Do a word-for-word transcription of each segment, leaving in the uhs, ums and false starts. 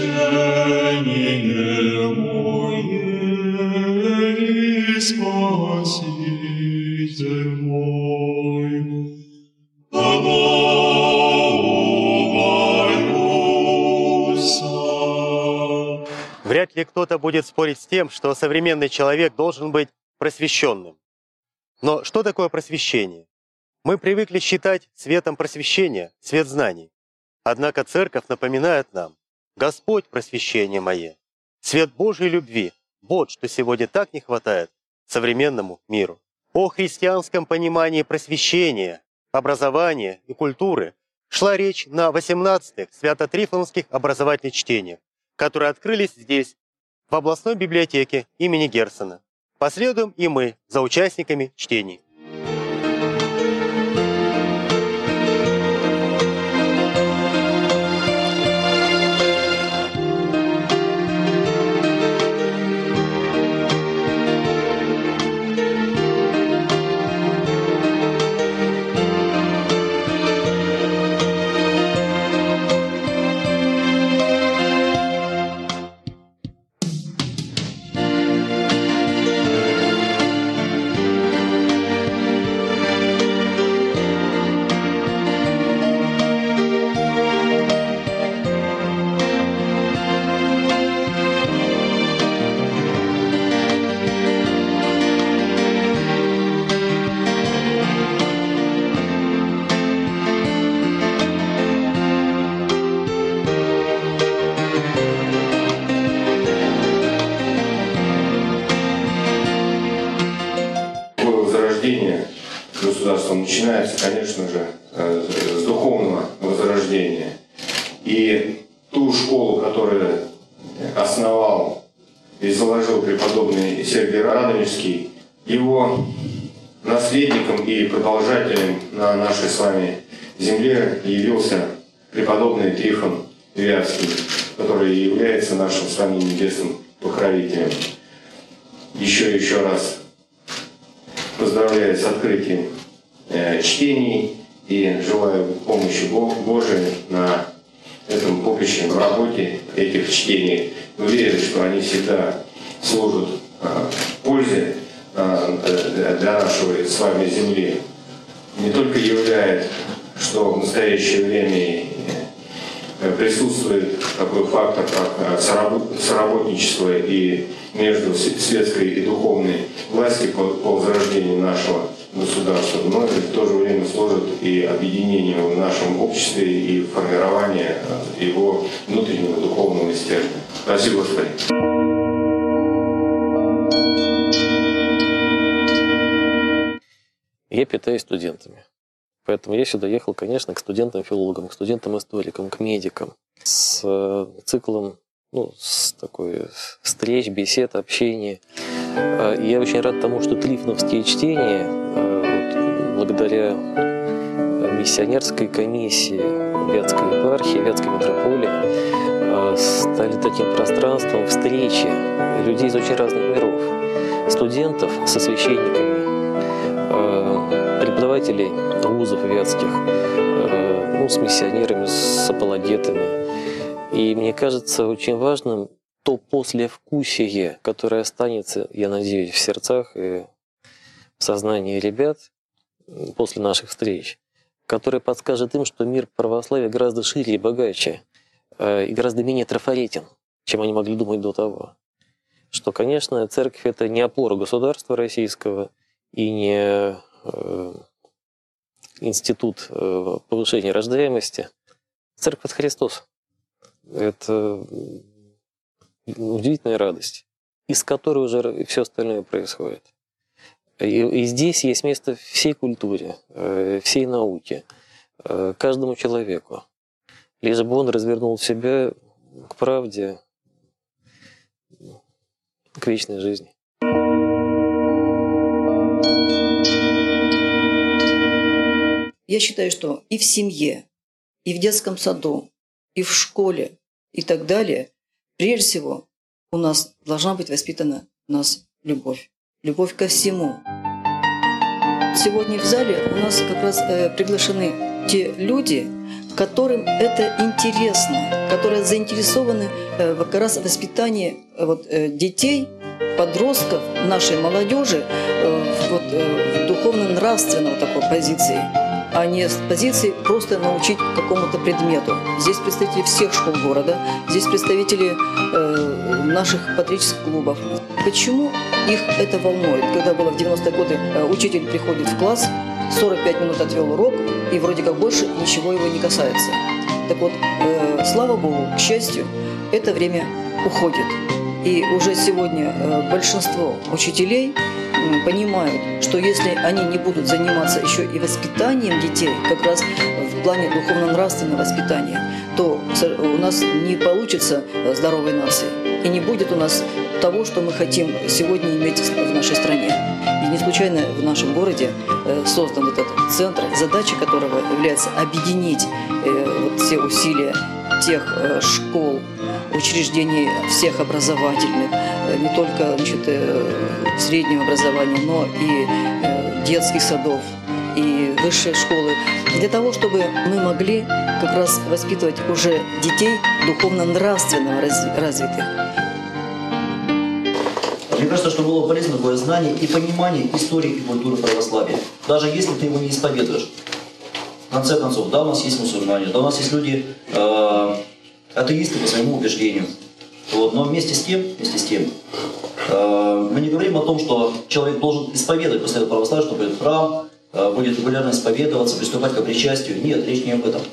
мое и Спаситель мой. Вряд ли кто-то будет спорить с тем, что современный человек должен быть просвещенным. Но что такое просвещение? Мы привыкли считать светом просвещения свет знаний. Однако Церковь напоминает нам: Господь просвещение мое, свет Божьей любви, вот что сегодня так не хватает современному миру. О христианском понимании просвещения, образования и культуры шла речь на восемнадцатых свято-трифоновских образовательных чтениях, которые открылись здесь, в областной библиотеке имени Герцена. Последуем и мы за участниками чтений. Государства начинается, конечно же, с духовного возрождения. И ту школу, которую основал и заложил преподобный Сергий Радонежский, его наследником и продолжателем на нашей с вами земле явился преподобный Трифон Вятский, который является нашим с вами небесным покровителем. Еще и еще раз поздравляю с открытием э, чтений и желаю помощи Божией на этом поприще, в работе этих чтений. Уверен, что они всегда служат э, пользе э, для нашей с вами земли. Не только являет, что в настоящее время присутствует такой фактор, как соработничество и между светской и духовной властью по, по возрождению нашего государства, но и в то же время служит и объединению в нашем обществе и формированию его внутреннего духовного стержня. Спасибо, Господи. Я питаюсь студентами. Поэтому я сюда ехал, конечно, к студентам-филологам, к студентам-историкам, к медикам. С циклом, ну, с такой встреч, бесед, общения. Я очень рад тому, что трифоновские чтения, вот, благодаря миссионерской комиссии Вятской епархии, Вятской митрополии, стали таким пространством встречи людей из очень разных миров. Студентов со священниками, преподавателей вузов вятских, ну, с миссионерами, с апологетами. И мне кажется очень важным то послевкусие, которое останется, я надеюсь, в сердцах и в сознании ребят после наших встреч, которое подскажет им, что мир православия гораздо шире и богаче, и гораздо менее трафаретен, чем они могли думать до того. Что, конечно, церковь — это не опора государства российского и не институт повышения рождаемости. Церковь — это Христос. Это удивительная радость, из которой уже все остальное происходит. И, и здесь есть место всей культуре, всей науке, каждому человеку. Лишь бы он развернул себя к правде, к вечной жизни. Я считаю, что и в семье, и в детском саду, и в школе, и так далее, прежде всего, у нас должна быть воспитана у нас любовь. Любовь ко всему. Сегодня в зале у нас как раз э, приглашены те люди, которым это интересно, которые заинтересованы э, как раз в воспитании э, вот, э, детей, подростков, нашей молодежи э, вот, э, в духовно-нравственной такой позиции, а не с позиции просто научить какому-то предмету. Здесь представители всех школ города, здесь представители э, наших патриотических клубов. Почему их это волнует? Когда было в девяностые годы, э, учитель приходит в класс, сорок пять минут отвел урок, и вроде как больше ничего его не касается. Так вот, э, слава Богу, к счастью, это время уходит. И уже сегодня э, большинство учителей э, понимают, что если они не будут заниматься еще и воспитанием детей, как раз в плане духовно-нравственного воспитания, то у нас не получится здоровой нации. И не будет у нас того, что мы хотим сегодня иметь в нашей стране. И не случайно в нашем городе э, создан этот центр, задача которого является объединить э, вот все усилия тех э, школ, учреждений всех образовательных, не только значит, среднего образования, но и детских садов, и высшие школы, для того, чтобы мы могли как раз воспитывать уже детей духовно-нравственно развитых. Мне кажется, что было полезно такое знание и понимание истории и культуры православия, даже если ты его не исповедуешь. В конце концов, да, у нас есть мусульмане, да, у нас есть люди, э, атеисты по своему убеждению. Вот. Но вместе с тем, вместе с тем э, мы не говорим о том, что человек должен исповедовать после этого православия, что придет в храм, э, будет регулярно исповедоваться, приступать к причастию. Нет, речь не об этом.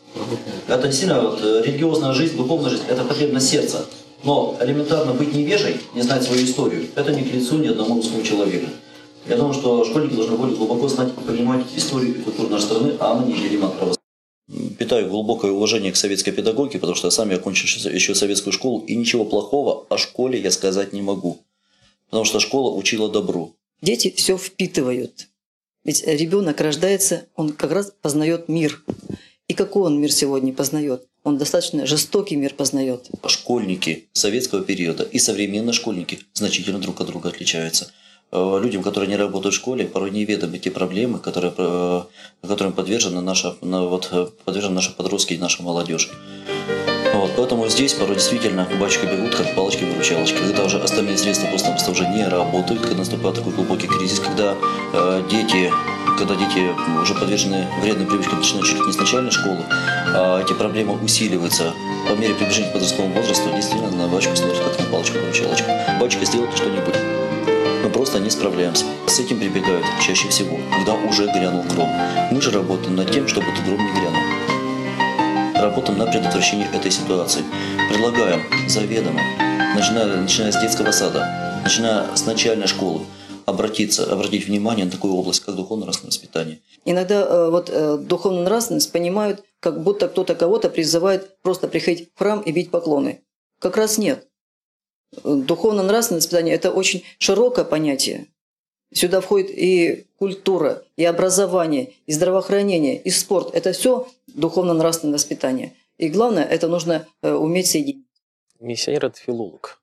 Это действительно вот, религиозная жизнь, духовная жизнь, это потребность сердца. Но элементарно быть невежей, не знать свою историю, это не к лицу ни одному русскому человеку. Я думаю, что школьники должны более глубоко знать и понимать историю и культуру нашей страны, а мы не делим от православия. Питаю глубокое уважение к советской педагогике, потому что я сам я окончил еще советскую школу, и ничего плохого о школе я сказать не могу. Потому что школа учила добру. Дети все впитывают. Ведь ребенок рождается, он как раз познает мир. И какой он мир сегодня познает? Он достаточно жестокий мир познает. Школьники советского периода и современные школьники значительно друг от друга отличаются. Людям, которые не работают в школе, порой неведомы те проблемы, которые, которым подвержены наша, вот, подвержены наши подростки и наша молодежь. Вот, поэтому здесь порой действительно батюшки берут как палочки-выручалочки. Когда уже остальные средства просто-напросто уже не работают, когда наступает такой глубокий кризис, когда э, дети, когда дети уже подвержены вредным привычкам, начинают чуть ли не с начальной школы, а эти проблемы усиливаются по мере приближения к подростковому возрасту, действительно на батюшку смотрят как на палочку-выручалочку. Батюшка, сделайте что-нибудь. Мы просто не справляемся. С этим прибегают чаще всего, когда уже грянул гром. Мы же работаем над тем, чтобы этот гром не грянул. Работаем на предотвращение этой ситуации. Предлагаем заведомо, начиная, начиная с детского сада, начиная с начальной школы, обратиться, обратить внимание на такую область, как духовно-нравственное воспитание. Иногда вот духовно-нравственность понимают, как будто кто-то кого-то призывает просто приходить в храм и бить поклоны. Как раз нет. Духовно-нравственное воспитание – это очень широкое понятие. Сюда входит и культура, и образование, и здравоохранение, и спорт. Это все духовно-нравственное воспитание. И главное, это нужно уметь соединить. Миссионер – это филолог.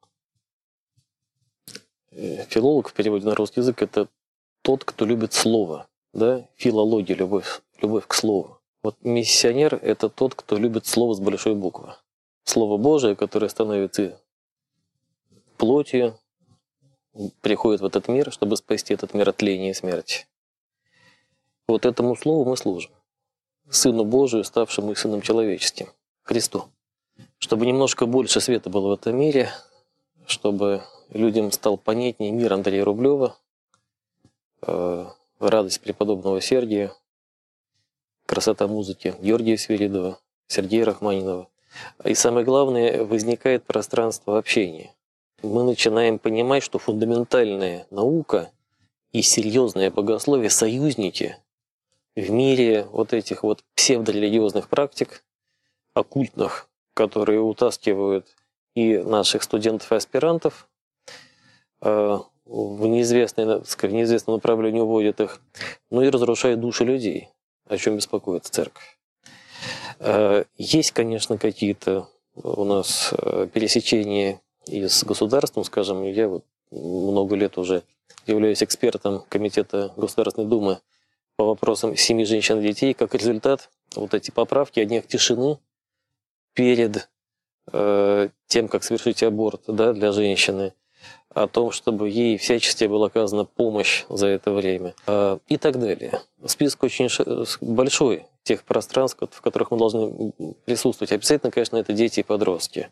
Филолог в переводе на русский язык – это тот, кто любит слово. Да? Филология – любовь, любовь к слову. Вот миссионер – это тот, кто любит слово с большой буквы. Слово Божие, которое становится плотью, приходит в этот мир, чтобы спасти этот мир от тления и смерти. Вот этому слову мы служим. Сыну Божию, ставшему Сыном Человеческим, Христу. Чтобы немножко больше света было в этом мире, чтобы людям стал понятнее мир Андрея Рублева, э, радость преподобного Сергия, красота музыки Георгия Свиридова, Сергея Рахманинова. И самое главное, возникает пространство общения. Мы начинаем понимать, что фундаментальная наука и серьезное богословие – союзники в мире вот этих вот псевдорелигиозных практик, оккультных, которые утаскивают и наших студентов и аспирантов э, в неизвестное, в неизвестном направлении уводят их, ну и разрушают души людей, о чем беспокоится церковь. Э, есть, конечно, какие-то у нас пересечения и с государством, скажем, я вот много лет уже являюсь экспертом Комитета Государственной Думы по вопросам семьи, женщин и детей. Как результат, вот эти поправки о днях тишины перед э, тем, как совершить аборт, да, для женщины, о том, чтобы ей всячески была оказана помощь за это время э, и так далее. Список очень большой тех пространств, в которых мы должны присутствовать. Обязательно, конечно, это дети и подростки.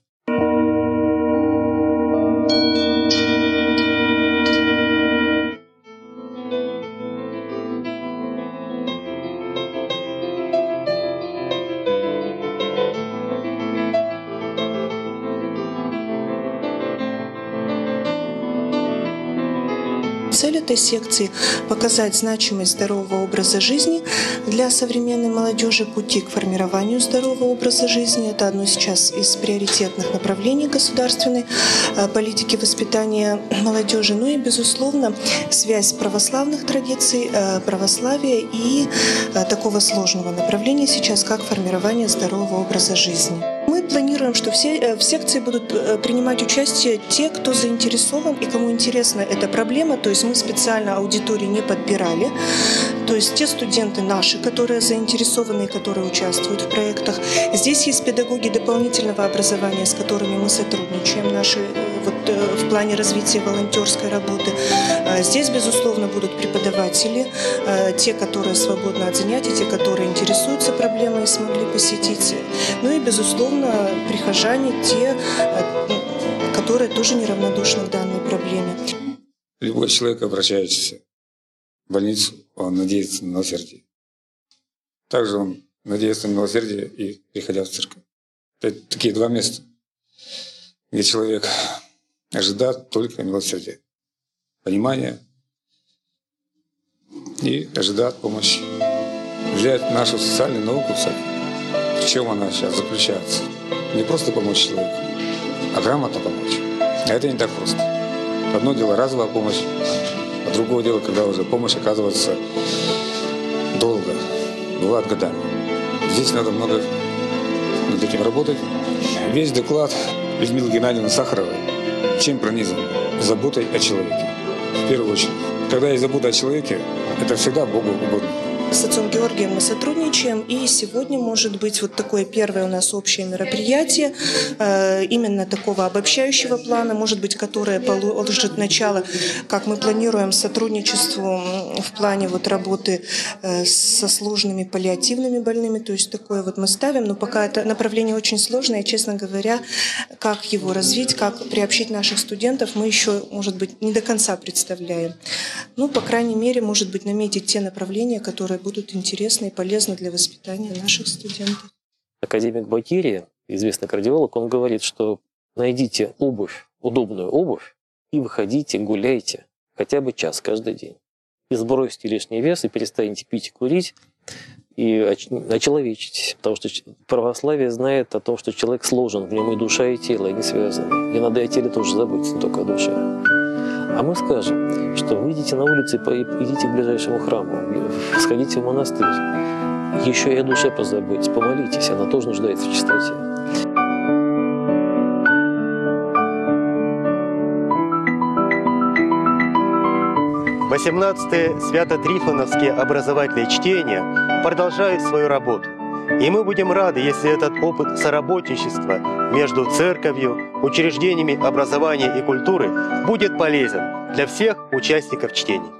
Цель этой секции – показать значимость здорового образа жизни для современной молодежи, пути к формированию здорового образа жизни. Это одно сейчас из приоритетных направлений государственной политики воспитания молодежи. Ну и, безусловно, связь православных традиций, православия и такого сложного направления сейчас, как формирование здорового образа жизни. Мы планируем, что все в секции будут принимать участие те, кто заинтересован и кому интересна эта проблема. То есть мы специально аудитории не подбирали. То есть те студенты наши, которые заинтересованы и которые участвуют в проектах. Здесь есть педагоги дополнительного образования, с которыми мы сотрудничаем наши, вот, в плане развития волонтерской работы. Здесь, безусловно, будут преподаватели, те, которые свободны от занятий, те, которые интересуются проблемой и смогли посетить. Ну и, безусловно, прихожане, те, которые тоже неравнодушны к данной проблеме. Любой человек, обращающийся в больницу, он надеется на милосердие. Также он надеется на милосердие и приходя в церковь. Это такие два места, где человек ожидает только милосердия, понимания и ожидает помощи. Взять нашу социальную науку, в чем она сейчас заключается? Не просто помочь человеку, а грамотно помочь. А это не так просто. Одно дело разовая помощь, а другое дело, когда уже помощь оказывается долго, бывает годами. Здесь надо много над этим работать. Весь доклад Людмилы Геннадьевны Сахаровой чем пронизан? Заботой о человеке. В первую очередь. Когда есть забота о человеке, это всегда Богу угодно. С отцом Георгием мы сотрудничаем, и сегодня может быть вот такое первое у нас общее мероприятие, э, именно такого обобщающего плана, может быть, которое положит начало, как мы планируем, сотрудничеству в плане вот работы э, со сложными паллиативными больными, то есть такое вот мы ставим, но пока это направление очень сложное, честно говоря, как его развить, как приобщить наших студентов, мы еще, может быть, не до конца представляем. Ну, по крайней мере, может быть, наметить те направления, которые будут интересны и полезны для воспитания наших студентов. Академик Бакирия, известный кардиолог, он говорит, что найдите обувь, удобную обувь, и выходите, гуляйте хотя бы час каждый день. И сбросьте лишний вес, и перестаньте пить и курить, и очеловечитесь. Потому что православие знает о том, что человек сложен, в нем и душа, и тело, и не связаны. И надо о теле тоже забыть, не только о душе. А мы скажем, что выйдите на улицу и идите к ближайшему храму, сходите в монастырь. Еще и о душе позаботьтесь, помолитесь, она тоже нуждается в чистоте. восемнадцатые Свято-Трифоновские образовательные чтения продолжают свою работу. И мы будем рады, если этот опыт соработничества между церковью, учреждениями образования и культуры будет полезен для всех участников чтений.